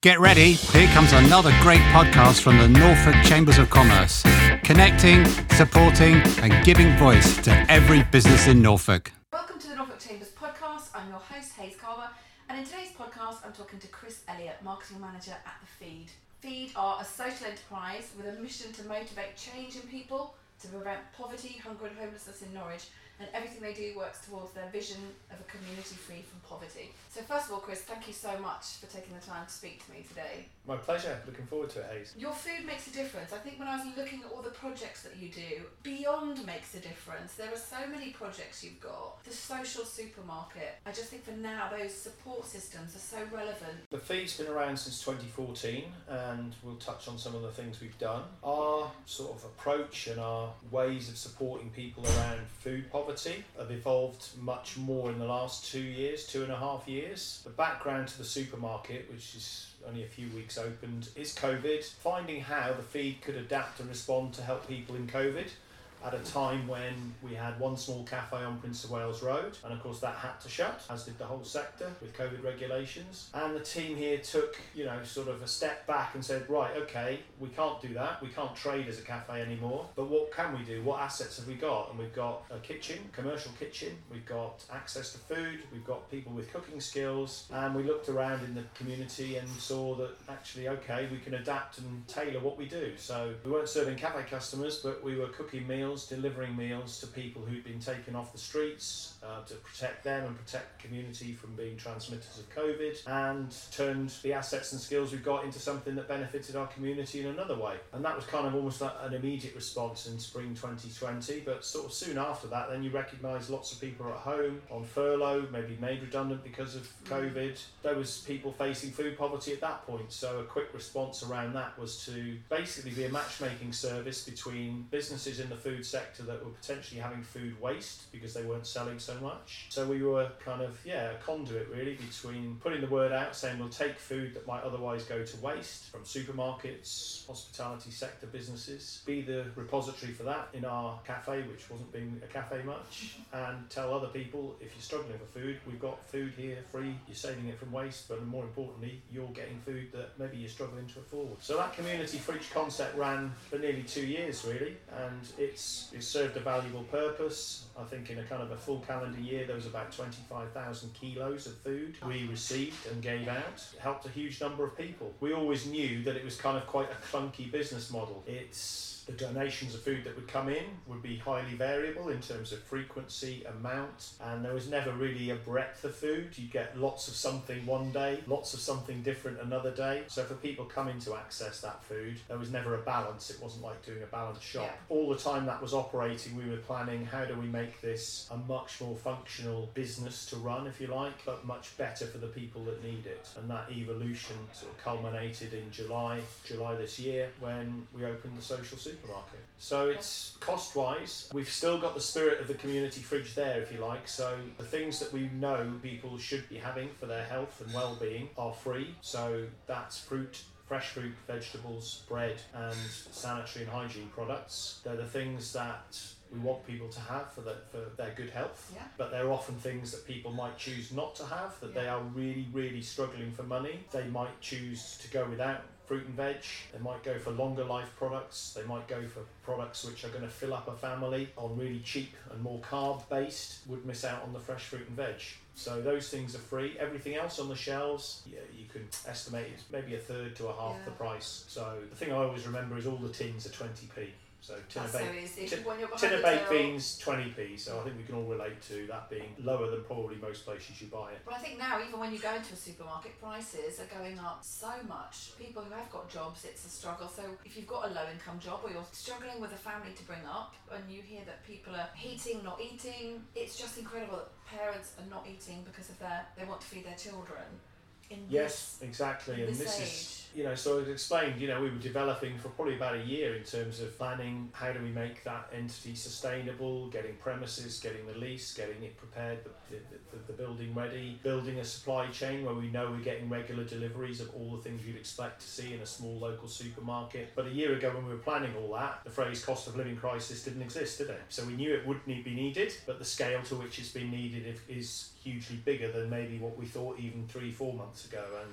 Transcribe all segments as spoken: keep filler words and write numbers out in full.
Get ready, here comes another great podcast from the Norfolk Chambers of Commerce, connecting, supporting and giving voice to every business in Norfolk. Welcome to the Norfolk Chambers podcast. I'm your host, Hayes Carver, and in today's podcast I'm talking to Chris Elliott, Marketing Manager at The Feed. Feed are a social enterprise with a mission to motivate change in people, to prevent poverty, hunger and homelessness in Norwich, and everything they do works towards their vision of a community free from poverty. So first of all, Chris, thank you so much for taking the time to speak to me today. My pleasure. Looking forward to it, Hayes. Your food makes a difference. I think when I was looking at all the projects that you do, Beyond makes a difference. There are so many projects you've got. The social supermarket. I just think for now, those support systems are so relevant. The Feed's been around since twenty fourteen, and we'll touch on some of the things we've done. Our sort of approach and our ways of supporting people around food poverty have evolved much more in the last two years, two and a half years. The background to the supermarket, which is only a few weeks opened, is COVID. Finding how the Feed could adapt and respond to help people in COVID at a time when we had one small cafe on Prince of Wales Road, and of course that had to shut, as did the whole sector with COVID regulations. And the team here took, you know, sort of a step back and said, right, okay, we can't do that, we can't trade as a cafe anymore, but what can we do? What assets have we got? And we've got a kitchen, commercial kitchen, we've got access to food, we've got people with cooking skills, and we looked around in the community and saw that actually, okay, we can adapt and tailor what we do. So we weren't serving cafe customers, but we were cooking meals, delivering meals to people who'd been taken off the streets uh, to protect them and protect the community from being transmitters of COVID, and turned the assets and skills we've got into something that benefited our community in another way. And that was kind of almost like an immediate response in spring twenty twenty, but sort of soon after that then you recognise lots of people are at home, on furlough, maybe made redundant because of COVID. There was people facing food poverty at that point, so a quick response around that was to basically be a matchmaking service between businesses in the food sector that were potentially having food waste because they weren't selling so much. So we were kind of, yeah, a conduit really between putting the word out saying we'll take food that might otherwise go to waste from supermarkets, hospitality sector businesses, be the repository for that in our cafe, which wasn't being a cafe much, and tell other people, if you're struggling for food, we've got food here free, you're saving it from waste, but more importantly, you're getting food that maybe you're struggling to afford. So that community fridge concept ran for nearly two years really, and it's It served a valuable purpose. I think in a kind of a full calendar year there was about twenty-five thousand kilos of food we received and gave out. It helped a huge number of people. We always knew that it was kind of quite a clunky business model. It's the donations of food that would come in would be highly variable in terms of frequency, amount, and there was never really a breadth of food. You get lots of something one day, lots of something different another day. So for people coming to access that food, there was never a balance. It wasn't like doing a balanced shop. Yeah. All the time that was operating, we were planning how do we make this a much more functional business to run, if you like, but much better for the people that need it. And that evolution sort of culminated in July, July this year, when we opened the social supermarket. So it's cost-wise, we've still got the spirit of the community fridge there, if you like. So the things that we know people should be having for their health and well-being are free. So that's fruit, fresh fruit, vegetables, bread and sanitary and hygiene products. They're the things that we want people to have for, the, for their good health, yeah. But they're often things that people might choose not to have, that yeah. they are really, really struggling for money. They might choose to go without fruit and veg, they might go for longer life products, they might go for products which are going to fill up a family on really cheap and more carb based, would miss out on the fresh fruit and veg. So those things are free. Everything else on the shelves, yeah, you can estimate it's maybe a third to a half yeah. the price. So the thing I always remember is all the tins are twenty p. So tin of, baked, so tin, when you're tin of baked beans, twenty p. So I think we can all relate to that being lower than probably most places you buy it. But I think now, even when you go into a supermarket, prices are going up so much. People who have got jobs, it's a struggle. So if you've got a low income job or you're struggling with a family to bring up, and you hear that people are heating, not eating, it's just incredible that parents are not eating because of their, they want to feed their children. In yes, this, exactly. in and this, this age. is, you know, so as explained, you know, we were developing for probably about a year in terms of planning how do we make that entity sustainable, getting premises, getting the lease, getting it prepared, the, the, the building ready, building a supply chain where we know we're getting regular deliveries of all the things you'd expect to see in a small local supermarket. But a year ago when we were planning all that, the phrase cost of living crisis didn't exist, did it? So we knew it would be needed, but the scale to which it's been needed is hugely bigger than maybe what we thought even three, four months ago. And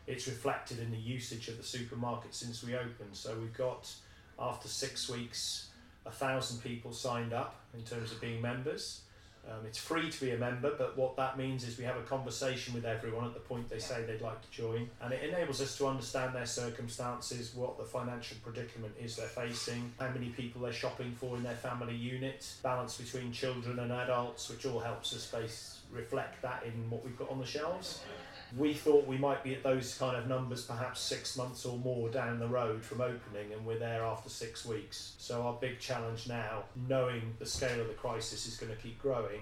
it's reflected in the usage of the supermarket since we opened. So we've got, after six weeks, a thousand people signed up in terms of being members. Um, it's free to be a member, but what that means is we have a conversation with everyone at the point they say they'd like to join, and it enables us to understand their circumstances, what the financial predicament is they're facing, how many people they're shopping for in their family unit, balance between children and adults, which all helps us base, reflect that in what we put on the shelves. We thought we might be at those kind of numbers perhaps six months or more down the road from opening, and we're there after six weeks. So our big challenge now, knowing the scale of the crisis is going to keep growing,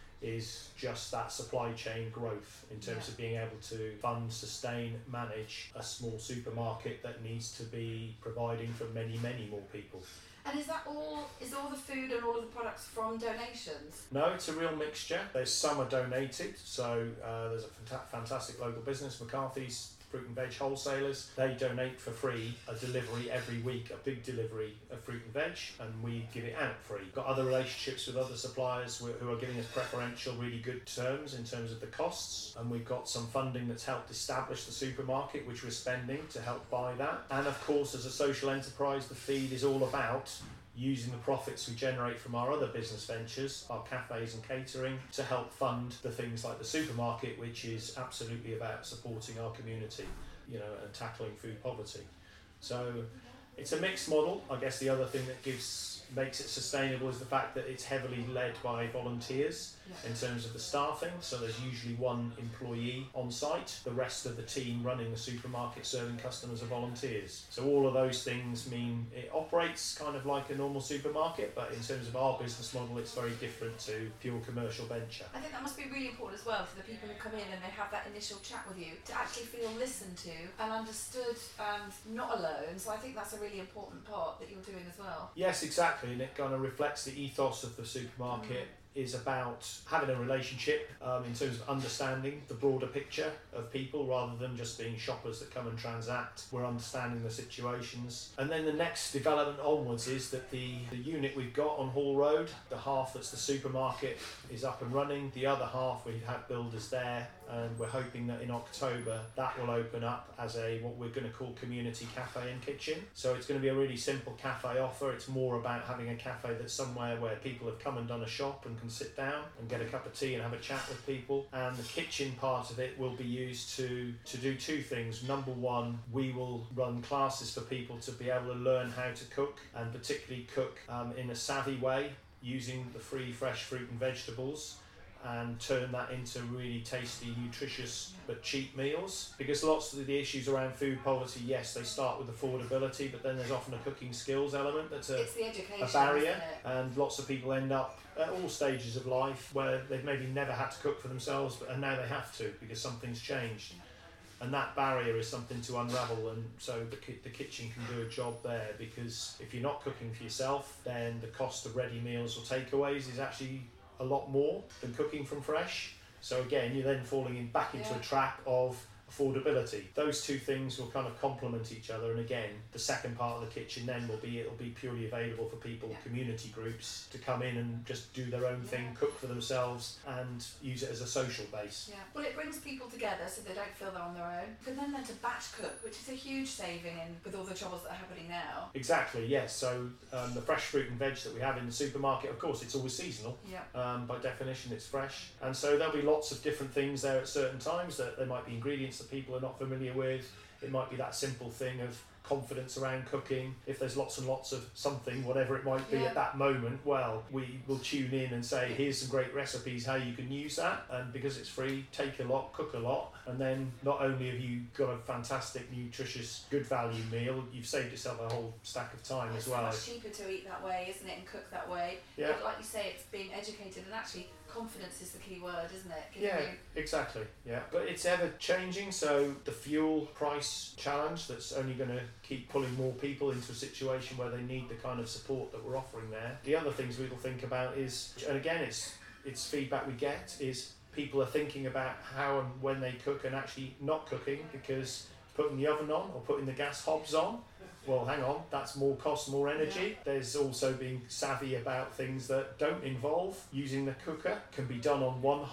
is just that supply chain growth in terms yeah. of being able to fund, sustain, manage a small supermarket that needs to be providing for many, many more people. And is that all, is all the food and all of the products from donations? No, it's a real mixture. There's some are donated, so uh, there's a fanta- fantastic local business, McCarthy's Fruit and Veg Wholesalers. They donate for free a delivery every week, a big delivery of fruit and veg, and we give it out free. Got other relationships with other suppliers who are giving us preferential, really good terms in terms of the costs, and we've got some funding that's helped establish the supermarket, which we're spending to help buy that. And of course, as a social enterprise, the feed is all about using the profits we generate from our other business ventures, our cafes and catering, to help fund the things like the supermarket, which is absolutely about supporting our community, you know, and tackling food poverty. So it's a mixed model. I guess the other thing that gives makes it sustainable is the fact that it's heavily led by volunteers yeah. in terms of the staffing. So there's usually one employee on site. The rest of the team running the supermarket serving customers are volunteers. So all of those things mean it operates kind of like a normal supermarket, but in terms of our business model, it's very different to pure commercial venture. I think that must be really important as well for the people who come in and they have that initial chat with you, to actually feel listened to and understood and not alone. So I think that's a really important part that you're doing as well. Yes, exactly. And it kind of reflects the ethos of the supermarket. Mm. Is about having a relationship um, in terms of understanding the broader picture of people rather than just being shoppers that come and transact. We're understanding the situations. And then the next development onwards is that the, the unit we've got on Hall Road, the half that's the supermarket, is up and running. The other half, we have builders there, and we're hoping that in October that will open up as a what we're going to call community cafe and kitchen. So it's going to be a really simple cafe offer. It's more about having a cafe that's somewhere where people have come and done a shop and can sit down and get a cup of tea and have a chat with people. And the kitchen part of it will be used to to do two things. Number one, we will run classes for people to be able to learn how to cook, and particularly cook um, in a savvy way using the free fresh fruit and vegetables, and turn that into really tasty, nutritious but cheap meals. Because lots of the issues around food poverty, yes, they start with affordability, but then there's often a cooking skills element that's a, it's the education, a barrier, isn't it? And lots of people end up at all stages of life where they've maybe never had to cook for themselves, but and now they have to because something's changed. And that barrier is something to unravel, and so the, ki- the kitchen can do a job there, because if you're not cooking for yourself, then the cost of ready meals or takeaways is actually a lot more than cooking from fresh. So again, you're then falling in back into yeah. a trap of affordability. Those two things will kind of complement each other, and again, the second part of the kitchen then will be it'll be purely available for people, yeah. community groups, to come in and just do their own thing, yeah. cook for themselves, and use it as a social base. Yeah. Well, it brings people together so they don't feel they're on their own. But then learn to batch cook, which is a huge saving in with all the troubles that are happening now. Exactly, yes. So um, the fresh fruit and veg that we have in the supermarket, of course, it's always seasonal. Yeah. Um, by definition, it's fresh, and so there'll be lots of different things there at certain times. That there might be ingredients that people are not familiar with. It might be that simple thing of confidence around cooking. If there's lots and lots of something, whatever it might be yeah. at that moment, well, we will tune in and say, here's some great recipes how you can use that, and because it's free, take a lot, cook a lot, and then not only have you got a fantastic, nutritious, good value meal, you've saved yourself a whole stack of time it's as well. It's much cheaper to eat that way, isn't it, and cook that way. Yeah. But like you say, it's being educated, and actually confidence is the key word, isn't it? Giving Yeah, you... exactly. Yeah, but it's ever changing. So the fuel price challenge that's only going to keep pulling more people into a situation where they need the kind of support that we're offering there. The other things we'll think about is, and again, it's it's feedback we get, is people are thinking about how and when they cook and actually not cooking, because putting the oven on or putting the gas hobs on, well, hang on, that's more cost, more energy. Yeah. There's also being savvy about things that don't involve using the cooker. Can be done on one hob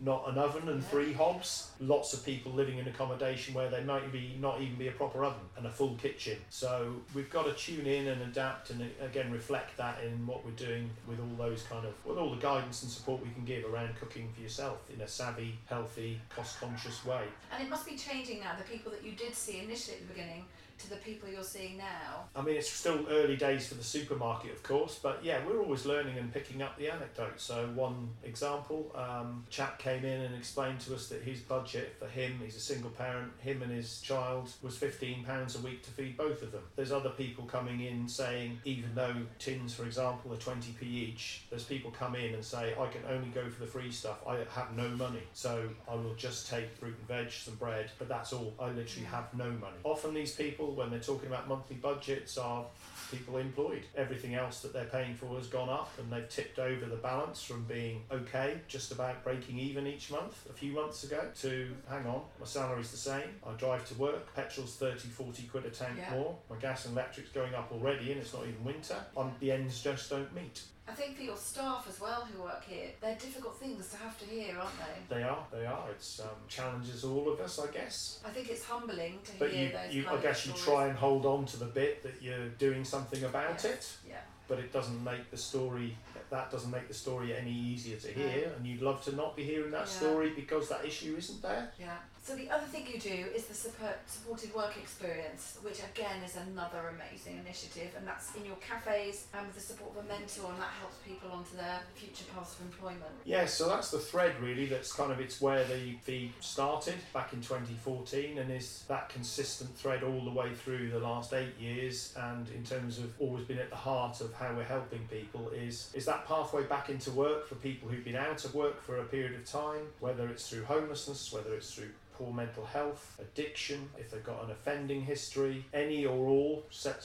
not an oven and Yeah. three hobs. Lots of people living in accommodation where there might be not even be a proper oven and a full kitchen. So we've got to tune in and adapt and again reflect that in what we're doing with all those kind of, with all the guidance and support we can give around cooking for yourself in a savvy, healthy, cost-conscious way. And it must be changing now, the people that you did see initially at the beginning to the people you're seeing now. I mean, it's still early days for the supermarket, of course, but yeah, we're always learning and picking up the anecdotes. So one example, um, a chap came in and explained to us that his budget for him, he's a single parent, him and his child, was fifteen pounds a week to feed both of them. There's other people coming in saying, even though tins, for example, are twenty p each, there's people come in and say, I can only go for the free stuff, I have no money, so I will just take fruit and veg, some bread, but that's all, I literally have no money. Often these people, when they're talking about monthly budgets, are people employed. Everything else that they're paying for has gone up and they've tipped over the balance from being okay, just about breaking even each month a few months ago, to hang on, my salary's the same, I drive to work, petrol's thirty, forty quid a tank Yeah. more, my gas and electric's going up already and it's not even winter, um, the ends just don't meet. I think for your staff as well who work here, they're difficult things to have to hear, aren't they? They are, they are. It's um, challenges all of us, I guess. I think it's humbling to But hear you, those you kind I of guess you stories. try and hold on to the bit that you're doing something about Yeah. it. Yeah. But it doesn't make the story, that doesn't make the story any easier to hear, No. and you'd love to not be hearing that Yeah. story because that issue isn't there. Yeah. So the other thing you do is the support, supported work experience, which again is another amazing initiative, and that's in your cafes and with the support of a mentor, and that helps people onto their future paths of employment. Yeah, so that's the thread really, that's kind of, it's where the feed started back in twenty fourteen and is that consistent thread all the way through the last eight years, and in terms of always been at the heart of how we're helping people is, is that pathway back into work for people who've been out of work for a period of time, whether it's through homelessness, whether it's through poor mental health, addiction, if they've got an offending history, any or all,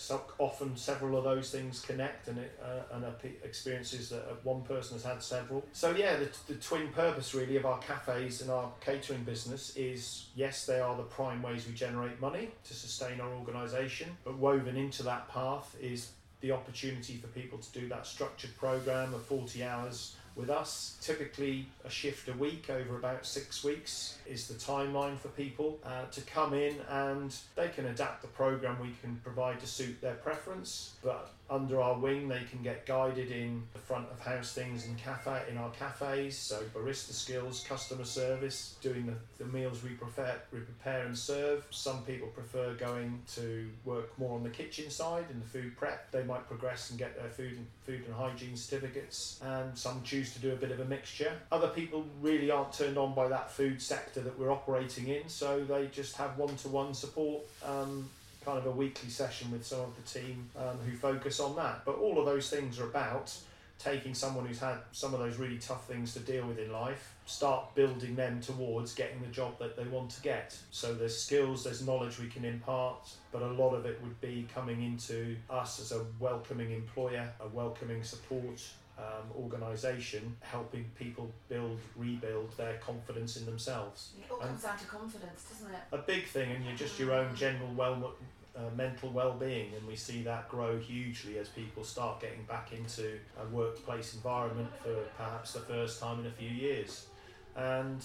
often several of those things connect, and it, uh, and experiences that one person has had several. So yeah, the, the twin purpose really of our cafes and our catering business is, yes, they are the prime ways we generate money to sustain our organisation, but woven into that path is the opportunity for people to do that structured programme of forty hours with us. Typically a shift a week over about six weeks is the timeline for people uh, to come in, and they can adapt the programme we can provide to suit their preference, but under our wing they can get guided in the front of house things in cafe in our cafes, so barista skills, customer service, doing the, the meals we prepare, we prepare and serve. Some people prefer going to work more on the kitchen side in the food prep. They might progress and get their food and food and hygiene certificates, and some choose to do a bit of a mixture. Other people really aren't turned on by that food sector that we're operating in, so they just have one-to-one support, um, kind of a weekly session with some of the team um, who focus on that. But all of those things are about taking someone who's had some of those really tough things to deal with in life, start building them towards getting the job that they want to get. So there's skills, there's knowledge we can impart, but a lot of it would be coming into us as a welcoming employer, a welcoming support um, organisation, helping people build, rebuild their confidence in themselves. It all And comes down to confidence, doesn't it? a big thing, and you're just your own general well Uh, mental well-being, and we see that grow hugely as people start getting back into a workplace environment for perhaps the first time in a few years. And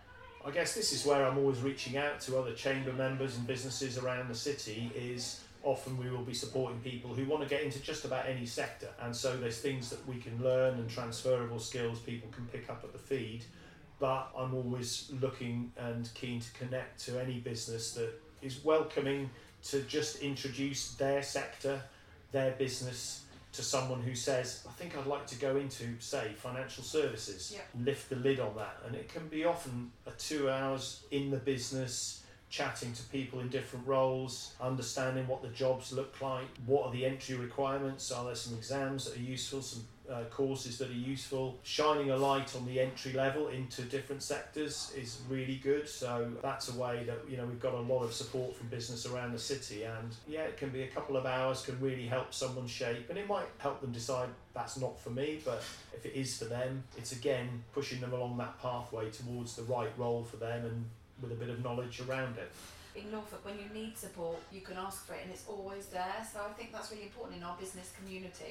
I guess this is where I'm always reaching out to other chamber members and businesses around the city, is often we will be supporting people who want to get into just about any sector, and so there's things that we can learn and transferable skills people can pick up at the feed, but I'm always looking and keen to connect to any business that is welcoming to just introduce their sector, their business to someone who says, I think I'd like to go into, say, financial services. Yeah. Lift the lid on that. And it can be often a two hours in the business, chatting to people in different roles, understanding what the jobs look like, what are the entry requirements, are there some exams that are useful, some uh, courses that are useful. Shining a light on the entry level into different sectors is really good, so that's a way that, you know, we've got a lot of support from business around the city, and yeah, it can be a couple of hours, can really help someone shape, and it might help them decide that's not for me, but if it is for them, it's again pushing them along that pathway towards the right role for them, and with a bit of knowledge around it. In Norfolk, when you need support, you can ask for it and it's always there. So I think that's really important in our business community,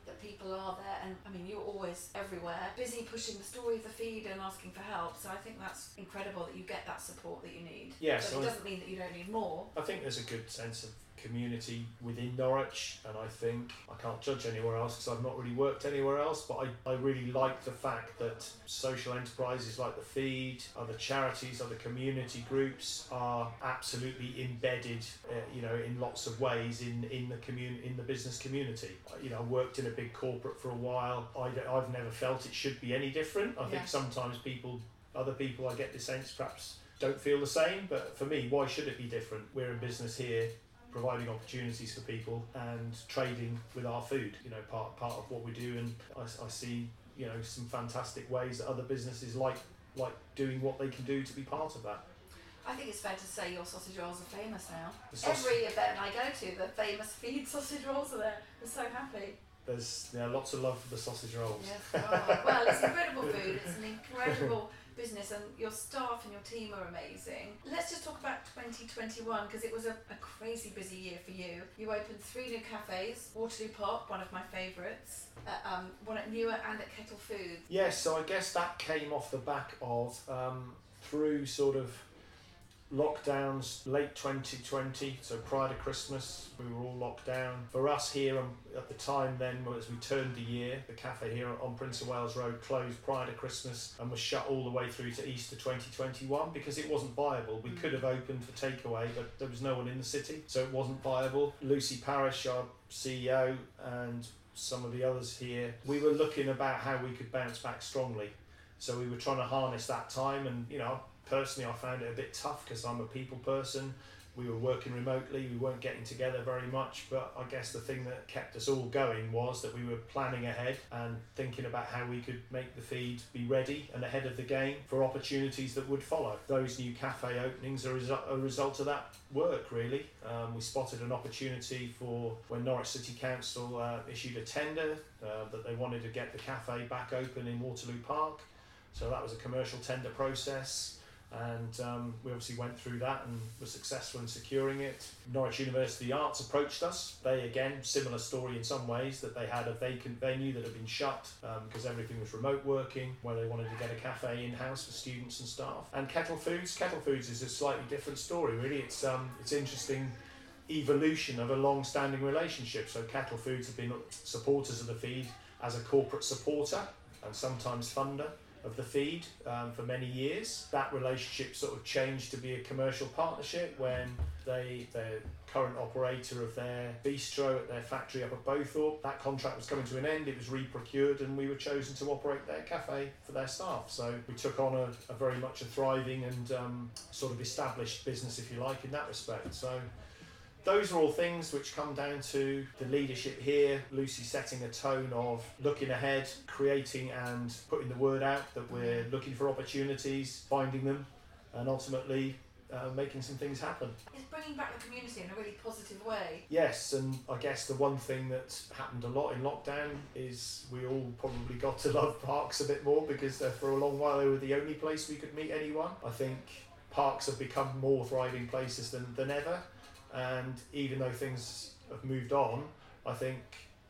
that people are there, and I mean, you're always everywhere, busy pushing the story of the feed and asking for help. So I think that's incredible that you get that support that you need. Yes, but it I- doesn't mean that you don't need more. I think there's a good sense of community within Norwich, and I think I can't judge anywhere else because I've not really worked anywhere else, but I, I really like the fact that social enterprises like the Feed, other charities, other community groups are absolutely embedded, uh, you know, in lots of ways in in the commun- in the business community. You know, I worked in a big corporate for a while. I don't- I've never felt it should be any different. I Yeah. think sometimes people, other people, I get the sense perhaps don't feel the same, but for me, why should it be different? We're in business here, providing opportunities for people and trading with our food, you know, part part of what we do, and I, I see, you know, some fantastic ways that other businesses like like doing what they can do to be part of that. I think it's fair to say your sausage rolls are famous now. The saus- Every event I go to, the famous Feed sausage rolls are there. We're so happy. There's you know, lots of love for the sausage rolls. Yes. Oh, well, it's incredible food. It's an incredible business, and your staff and your team are amazing. Let's just talk about twenty twenty-one, because it was a, a crazy busy year for you. You opened three new cafes, Waterloo Park, one of my favourites, uh, um, one at Newer and at Kettle Foods. Yes, so I guess that came off the back of um, through sort of lockdowns late twenty twenty, so prior to Christmas we were all locked down. For us here um, at the time then, as we turned the year, the cafe here on Prince of Wales Road closed prior to Christmas and was shut all the way through to Easter twenty twenty-one because it wasn't viable. We could have opened for takeaway, but there was no one in the city, so it wasn't viable. Lucy Parish, our C E O, and some of the others here, we were looking about how we could bounce back strongly. So we were trying to harness that time, and you know, personally I found it a bit tough because I'm a people person. We were working remotely, we weren't getting together very much, but I guess the thing that kept us all going was that we were planning ahead and thinking about how we could make the feed be ready and ahead of the game for opportunities that would follow. Those new cafe openings are a resu- a result of that work, really. Um, we spotted an opportunity for when Norwich City Council uh, issued a tender uh, that they wanted to get the cafe back open in Waterloo Park. So that was a commercial tender process. And um, we obviously went through that and were successful in securing it. Norwich University Arts approached us. They, again, similar story in some ways, that they had a vacant venue that had been shut um, because everything was remote working, where they wanted to get a cafe in-house for students and staff. And Kettle Foods, Kettle Foods is a slightly different story, really. It's um, it's interesting evolution of a long-standing relationship. So Kettle Foods have been supporters of the feed as a corporate supporter and sometimes funder of the feed um, for many years. That relationship sort of changed to be a commercial partnership when they, the current operator of their bistro at their factory up at Bowthorpe, that contract was coming to an end, it was re-procured, and we were chosen to operate their cafe for their staff. So we took on a, a very much a thriving and um, sort of established business, if you like, in that respect. So those are all things which come down to the leadership here, Lucy setting a tone of looking ahead, creating and putting the word out that we're looking for opportunities, finding them, and ultimately uh, making some things happen. It's bringing back the community in a really positive way. Yes, and I guess the one thing that happened a lot in lockdown is we all probably got to love parks a bit more, because uh, for a long while they were the only place we could meet anyone. I think parks have become more thriving places than, than ever. And even though things have moved on, I think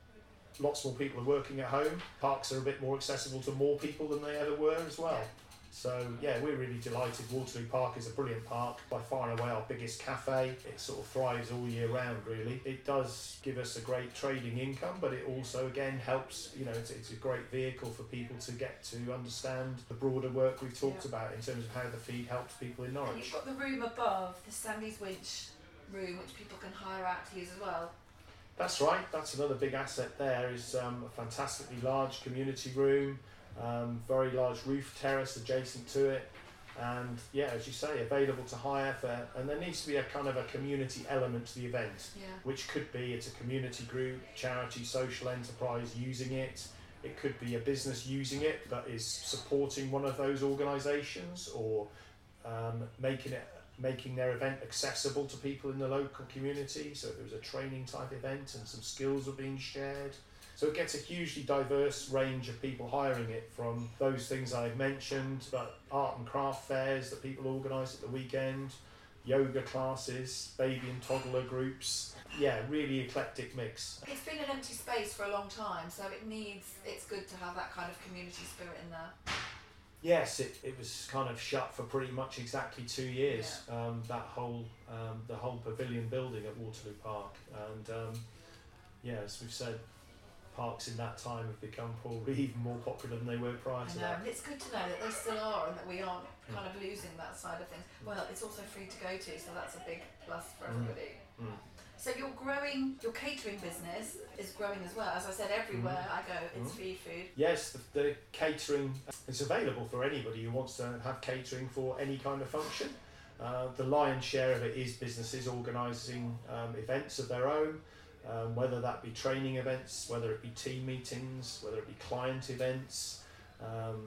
lots more people are working at home. Parks are a bit more accessible to more people than they ever were as well. Yeah. So yeah, we're really delighted. Waterloo Park is a brilliant park, by far and away our biggest cafe. It sort of thrives all year round, really. It does give us a great trading income, but it also again helps, you know, it's, it's a great vehicle for people to get to understand the broader work we've talked Yeah. about in terms of how the feed helps people in And Norwich. you've got the room above, the Sandy's Winch room, which people can hire out to use as well. That's right, that's another big asset there, is um, a fantastically large community room, um, very large roof terrace adjacent to it, and yeah, as you say, available to hire for, and there needs to be a kind of a community element to the event, Yeah. which could be it's a community group, charity, social enterprise using it. It could be a business using it that is supporting one of those organisations, or um, making it making their event accessible to people in the local community. So if it was a training type event and some skills were being shared. So it gets a hugely diverse range of people hiring it, from those things I've mentioned, but art and craft fairs that people organise at the weekend, yoga classes, baby and toddler groups. Yeah, really eclectic mix. It's been an empty space for a long time, so it needs, it's good to have that kind of community spirit in there. Yes, it, it was kind of shut for pretty much exactly two years. Yeah. Um, that whole um, the whole pavilion building at Waterloo Park, and um, yeah, as we've said, parks in that time have become probably even more popular than they were prior to I know, that. and it's good to know that they still are, and that we aren't kind of losing that side of things. Well, it's also free to go to, so that's a big plus for everybody. Mm. Mm. So you're growing, your catering business is growing as well. As I said, everywhere mm. I go, it's mm. Feed Food. Yes, the, the catering is available for anybody who wants to have catering for any kind of function. Uh, the lion's share of it is businesses organising um, events of their own, um, whether that be training events, whether it be team meetings, whether it be client events, um,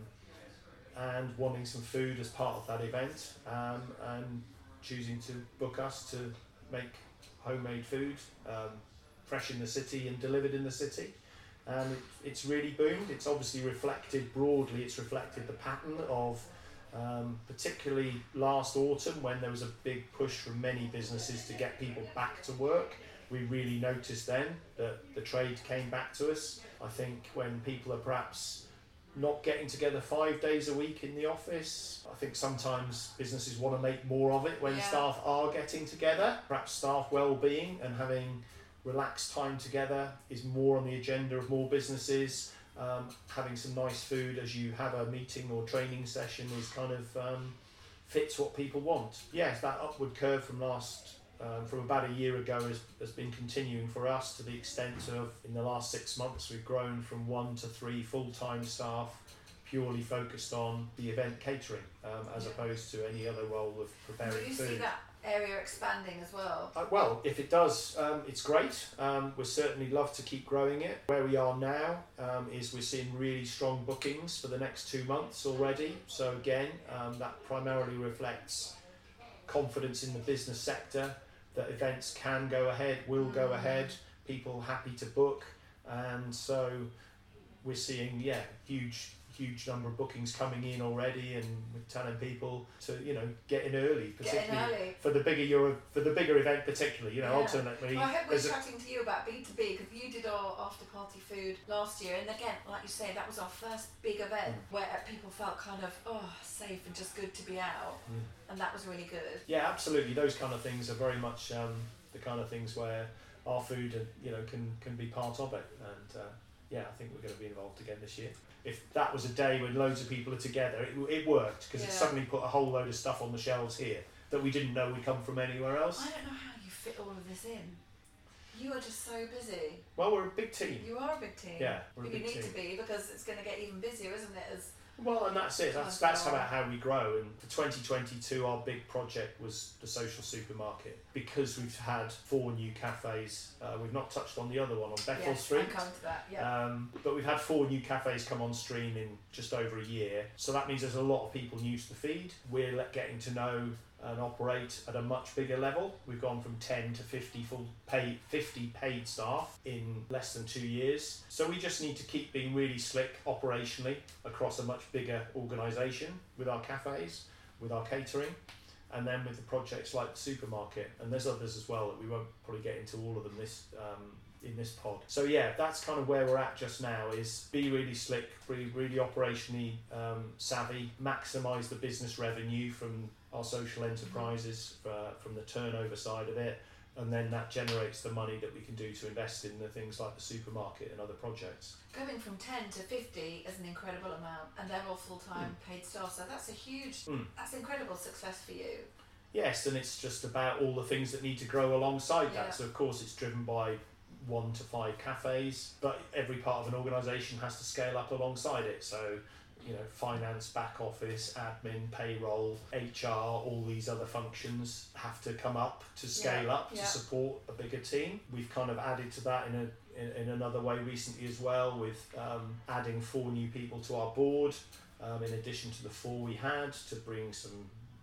and wanting some food as part of that event, um, and choosing to book us to make homemade food, um, fresh in the city and delivered in the city. And it, it's really boomed. It's obviously reflected broadly, it's reflected the pattern of um, particularly last autumn, when there was a big push from many businesses to get people back to work. We really noticed then that the trade came back to us. I think when people are perhaps not getting together five days a week in the office, I think sometimes businesses want to make more of it when yeah. staff are getting together. Perhaps staff well-being and having relaxed time together is more on the agenda of more businesses. Um, having some nice food as you have a meeting or training session is kind of um, fits what people want. Yes, that upward curve from last Um, from about a year ago has, has been continuing for us, to the extent of, in the last six months, we've grown from one to three full-time staff purely focused on the event catering, um, as yeah. opposed to any other role of preparing food. food. Do you see that area expanding as well? Uh, well, if it does, um, it's great. Um, we'd certainly love to keep growing it. Where we are now um, is we're seeing really strong bookings for the next two months already. So again, um, that primarily reflects confidence in the business sector, that events can go ahead, will go ahead, people happy to book, and so we're seeing yeah huge huge number of bookings coming in already, and we're telling people to you know get in early, particularly early. for the bigger Euro, for the bigger event particularly. You know, yeah. ultimately. Well, I hope we're chatting to you about B two B, because you did our after party food last year, and again, like you say, that was our first big event mm. where people felt kind of oh safe and just good to be out, mm. and that was really good. Yeah, absolutely. Those kind of things are very much um, the kind of things where our food, uh, you know, can can be part of it, and uh, yeah, I think we're going to be involved again this year. If that was a day when loads of people are together, it, it worked, because yeah. it suddenly put a whole load of stuff on the shelves here that we didn't know would come from anywhere else. I don't know how you fit all of this in. You are just so busy. Well, we're a big team. You are a big team. Yeah, we're a big team. You need team. to be, because it's going to get even busier, isn't it? As Well, and that's it. That's that's about how we grow. And for twenty twenty-two, our big project was the social supermarket, because we've had four new cafes. Uh, we've not touched on the other one on Bethel yes, Street. I'll come to that. Yeah. Um, but we've had four new cafes come on stream in just over a year. So that means there's a lot of people new to the feed. We're getting to know and operate at a much bigger level. We've gone from ten to fifty full paid, fifty paid staff in less than two years. So we just need to keep being really slick operationally across a much bigger organisation with our cafes, with our catering, and then with the projects like the supermarket. And there's others as well that we won't probably get into all of them this um, in this pod. So yeah, that's kind of where we're at just now, is be really slick, be really operationally um, savvy, maximise the business revenue from our social enterprises, uh, from the turnover side of it, and then that generates the money that we can do to invest in the things like the supermarket and other projects. Going from ten to fifty is an incredible amount, and they're all full-time mm. paid staff, so that's a huge, mm. that's incredible success for you. Yes, and it's just about all the things that need to grow alongside yeah. that. So of course it's driven by one to five cafes, but every part of an organisation has to scale up alongside it. So, you know, finance, back office, admin, payroll, H R, all these other functions have to come up to scale yeah, up to yeah. support a bigger team. We've kind of added to that in a in, in another way recently as well, with um, adding four new people to our board, um, in addition to the four we had, to bring some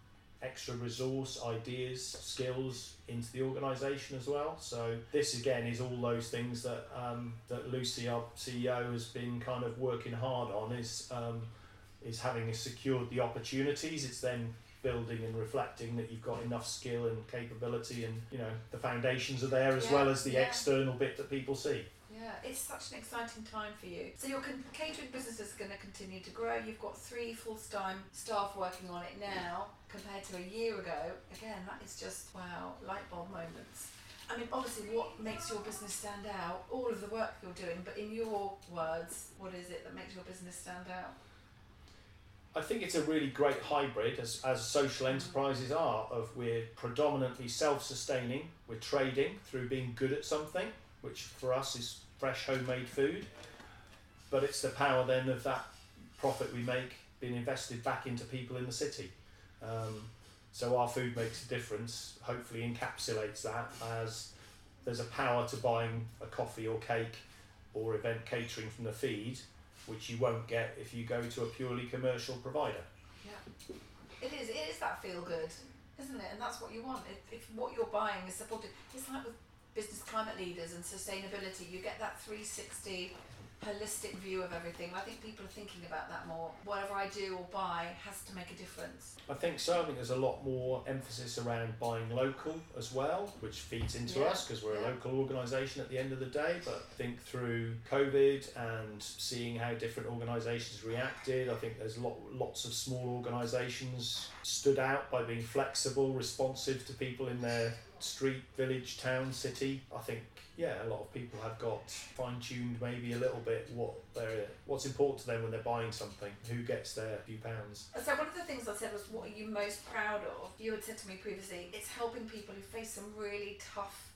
extra resource, ideas, skills into the organisation as well. So this again is all those things that um, that Lucy, our C E O, has been kind of working hard on, is um, is having secured the opportunities. It's then building and reflecting that you've got enough skill and capability, and you know the foundations are there as Yeah, well as the yeah. external bit that people see. Yeah, it's such an exciting time for you. So your con- catering business is going to continue to grow. You've got three full-time staff working on it now compared to a year ago. Again, that is just, wow, light bulb moments. I mean, obviously, what makes your business stand out? All of the work you're doing, but in your words, what is it that makes your business stand out? I think it's a really great hybrid, as, as social enterprises are, of we're predominantly self-sustaining, we're trading through being good at something, which for us is fresh homemade food, but it's the power then of that profit we make being invested back into people in the city. Um, so our food makes a difference, hopefully encapsulates that, as there's a power to buying a coffee or cake or event catering from the feed, which you won't get if you go to a purely commercial provider. Yeah, it is. It is that feel good, isn't it? And that's what you want. If, if what you're buying is supported, it's like with business climate leaders and sustainability. You get that three sixty holistic view of everything. I think people are thinking about that more. Whatever I do or buy has to make a difference. I think certainly there's a lot more emphasis around buying local as well, which feeds into Yeah, us because we're yeah. a local organisation at the end of the day. But I think through COVID and seeing how different organisations reacted, I think there's lot, lots of small organisations stood out by being flexible, responsive to people in their street, village, town, city. I think, yeah, a lot of people have got fine-tuned maybe a little bit what they're, what's important to them when they're buying something, who gets their few pounds. So one of the things I said was, what are you most proud of? You had said to me previously, it's helping people who face some really tough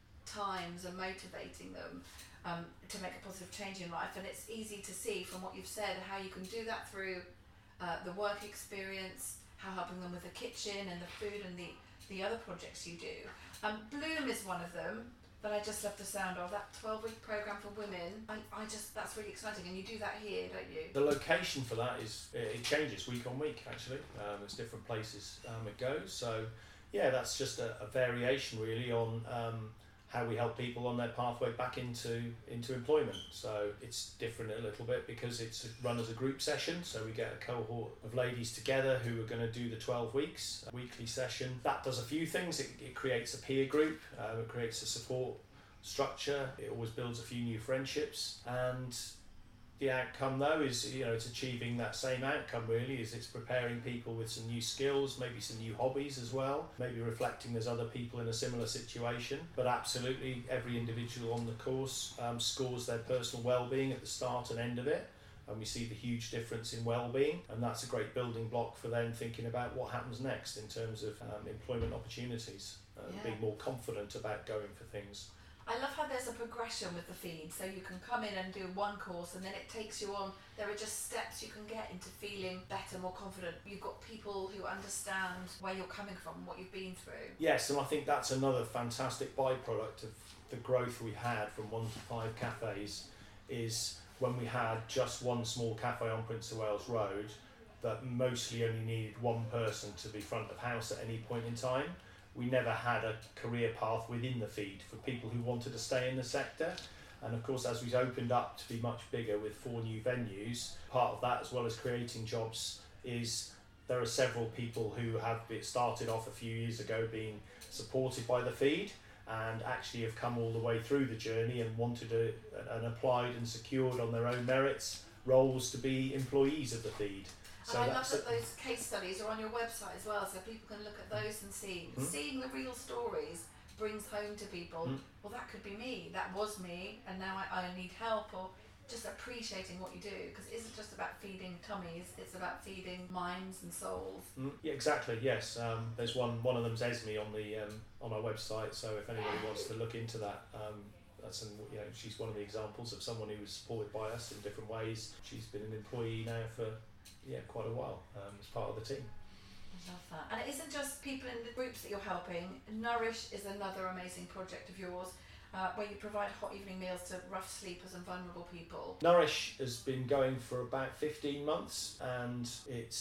times and motivating them um, to make a positive change in life. And it's easy to see from what you've said how you can do that through uh, the work experience, how helping them with the kitchen and the food and the the other projects you do. Um, Bloom is one of them that I just love the sound of, that twelve-week programme for women. I, I just, that's really exciting, and you do that here, don't you? The location for that is, it changes week on week actually. Um, it's different places um, it goes. So yeah, that's just a, a variation really on um, how we help people on their pathway back into into employment. So it's different a little bit because it's run as a group session. So we get a cohort of ladies together who are going to do the twelve weeks, a weekly session. That does a few things. It, it creates a peer group, uh, it creates a support structure. It always builds a few new friendships, and the outcome though is, you know, it's achieving that same outcome really, is it's preparing people with some new skills, maybe some new hobbies as well, maybe reflecting there's other people in a similar situation. But absolutely every individual on the course um, scores their personal well-being at the start and end of it, and we see the huge difference in well-being, and that's a great building block for them thinking about what happens next in terms of um, employment opportunities, uh, Yeah. being more confident about going for things. I love how there's a progression with the feed, so you can come in and do one course and then it takes you on. There are just steps you can get into feeling better, more confident. You've got people who understand where you're coming from, what you've been through. Yes, and I think that's another fantastic byproduct of the growth we had from one to five cafes, is when we had just one small cafe on Prince of Wales Road that mostly only needed one person to be front of house at any point in time. We never had a career path within the feed for people who wanted to stay in the sector. And of course, as we've opened up to be much bigger with four new venues, part of that, as well as creating jobs, is there are several people who have started off a few years ago being supported by the feed and actually have come all the way through the journey and wanted to, and applied and secured on their own merits roles to be employees of the feed. And So I love that's that a- those case studies are on your website as well, so people can look at those and see. Mm. Seeing the real stories brings home to people, Mm. well, that could be me, that was me, and now I, I need help, or just appreciating what you do, because it isn't just about feeding tummies, it's about feeding minds and souls. Mm, yeah, exactly. Yes, um, there's one. One of them's Esme on the um, on our website. So if anybody wants to look into that, um, that's an, you know, she's one of the examples of someone who was supported by us in different ways. She's been an employee now for yeah quite a while um, as part of the team. I love that. And it isn't just people in the groups that you're helping. Nourish is another amazing project of yours, uh, where you provide hot evening meals to rough sleepers and vulnerable people. Nourish has been going for about fifteen months, and it's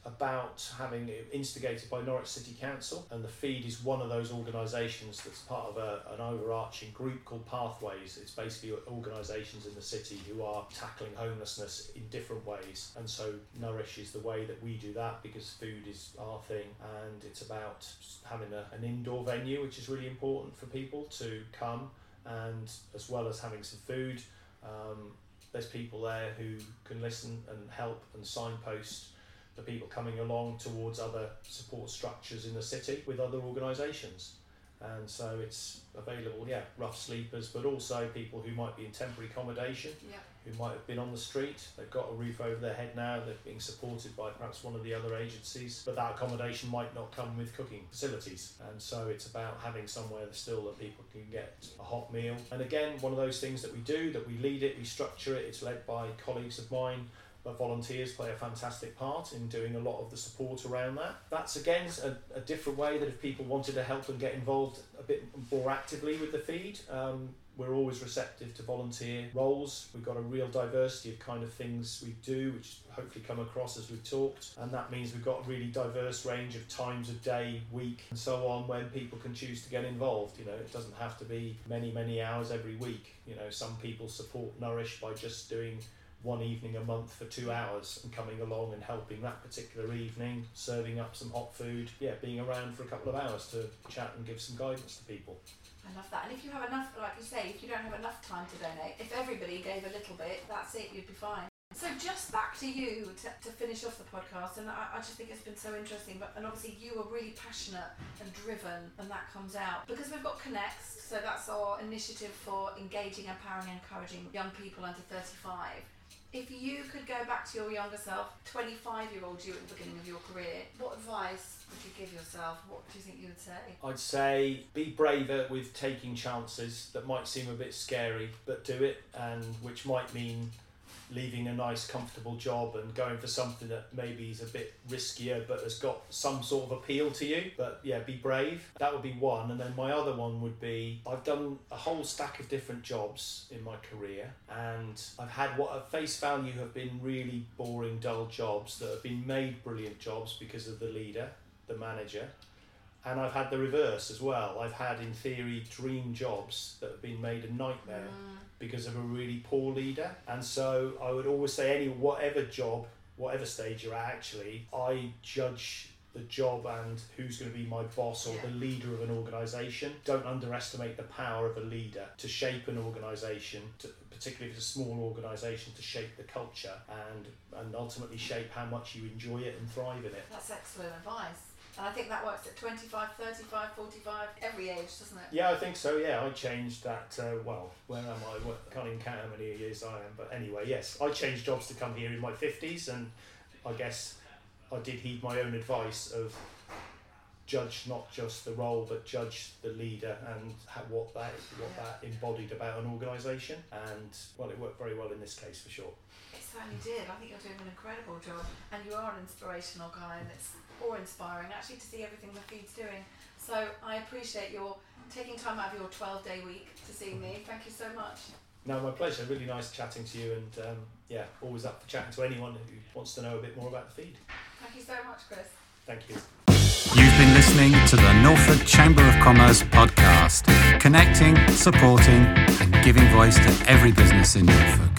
about having instigated by Norwich City Council, and the Feed is one of those organisations that's part of a, an overarching group called Pathways. It's basically organisations in the city who are tackling homelessness in different ways, and so Nourish is the way that we do that, because food is our thing, and it's about having a, an indoor venue, which is really important for people to come, and as well as having some food, um, there's people there who can listen and help and signpost the people coming along towards other support structures in the city with other organisations. And so it's available, yeah, rough sleepers, but also people who might be in temporary accommodation, Yeah. who might have been on the street. They've got a roof over their head now, they're being supported by perhaps one of the other agencies, but that accommodation might not come with cooking facilities. And so it's about having somewhere still that people can get a hot meal. And again, one of those things that we do, that we lead it, we structure it, it's led by colleagues of mine, but volunteers play a fantastic part in doing a lot of the support around that. That's again a, a different way that if people wanted to help and get involved a bit more actively with the Feed, um, we're always receptive to volunteer roles. We've got a real diversity of kind of things we do, which hopefully come across as we've talked, and that means we've got a really diverse range of times of day, week, and so on when people can choose to get involved. You know, it doesn't have to be many, many hours every week. You know, some people support Nourish by just doing one evening a month for two hours and coming along and helping that particular evening, serving up some hot food, yeah, being around for a couple of hours to chat and give some guidance to people. I love that. And if you have enough, like you say, if you don't have enough time to donate, if everybody gave a little bit, that's it, you'd be fine. So just back to you to, to finish off the podcast, and I, I just think it's been so interesting, but and obviously you are really passionate and driven, and that comes out because we've got Connects, so that's our initiative for engaging, empowering and encouraging young people under thirty-five. If you could go back to your younger self, twenty-five year old you at the beginning of your career, what advice would you give yourself? What do you think you would say? I'd say be braver with taking chances that might seem a bit scary, but do it, and which might mean leaving a nice comfortable job and going for something that maybe is a bit riskier but has got some sort of appeal to you. But yeah, be brave. That would be one. And then my other one would be, I've done a whole stack of different jobs in my career, and I've had what at face value have been really boring, dull jobs that have been made brilliant jobs because of the leader, the manager. And I've had the reverse as well. I've had, in theory, dream jobs that have been made a nightmare mm. because of a really poor leader. And so I would always say, any whatever job, whatever stage you're at, actually, I judge the job and who's going to be my boss or yeah. the leader of an organisation. Don't underestimate the power of a leader to shape an organisation, to, particularly if it's a small organisation, to shape the culture and, and ultimately shape how much you enjoy it and thrive in it. That's excellent advice. And I think that works at twenty-five, thirty-five, forty-five, every age, doesn't it? Yeah, I think so, yeah. I changed that, uh, well, where am I? I can't even count how many years I am. But anyway, yes, I changed jobs to come here in my fifties, and I guess I did heed my own advice of judge not just the role, but judge the leader and how, what that what yeah. that embodied about an organisation. And, well, it worked very well in this case, for sure. It certainly did. I think you're doing an incredible job, and you are an inspirational guy, and it's awe-inspiring actually to see everything the Feed's doing. So I appreciate your taking time out of your twelve day week to see me. Thank you so much. No, my pleasure. Really nice chatting to you, and um, yeah, always up for chatting to anyone who wants to know a bit more about the Feed. Thank you so much, Chris. Thank you. You've been listening to the Norfolk Chamber of Commerce podcast, connecting, supporting and giving voice to every business in Norfolk.